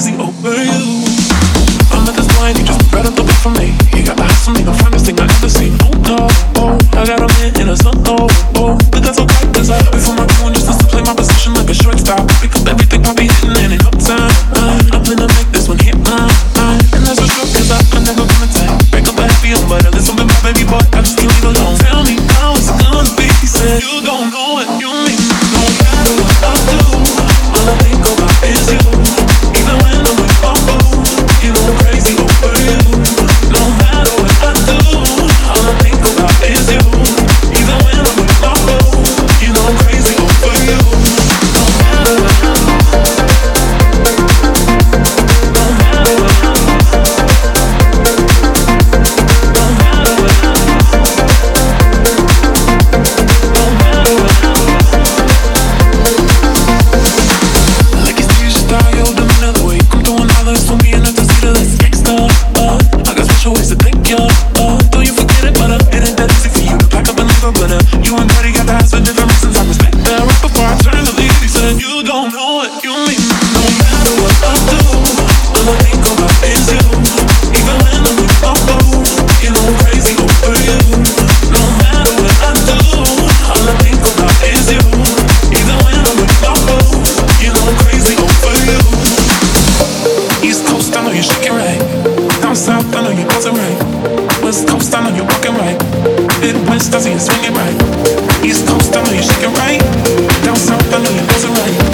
crazy over you. I'm at this point, you just right up the beat for me. You got the house for me, the finest thing I ever seen. Oh no, oh, I got a man in a sun, oh, oh. But that's okay, cause I wait for my crew and just to play my position like a shortstop. Pick up everything, I'll be hitting in no time. I'm gonna make this one hit mine. And that's for sure, cause I'm never gonna take. Break up the happy on, but this one be my baby boy, I just can't leave alone. Tell me how it's gonna be, he said. You don't know what you mean. No matter what I do, all I think about is you. Even when I'm with my boo, you know I'm crazy over you. No matter what I do, all I think about is you. Even when I'm with my boo, you know I'm crazy over you. No matter what I do, no matter what I do, no matter what I do, no matter what I do. Like it's you style, yo, the another way. Come through another, so me and to see that's gangsta. I got special ways to thank ya. Don't you forget it, but it ain't that easy for you to pack up and leave her. But you and Daddy got the house for different reasons. I respect that. Right before I turn to leave, he said, you don't know what you mean. No matter what I do, all I think about is you. Even when I'm with my boo, you know I'm crazy over you. No matter what I do, all I think about is you. Even when I'm with my boo, you know I'm crazy over you. East Coast, I know you're shaking right. Down South, I know you're buzzing right. West Coast, I know you're walking right. Midwest, I see you swinging right. East Coast, I know you're shaking right. Down South, I know you're buzzing right.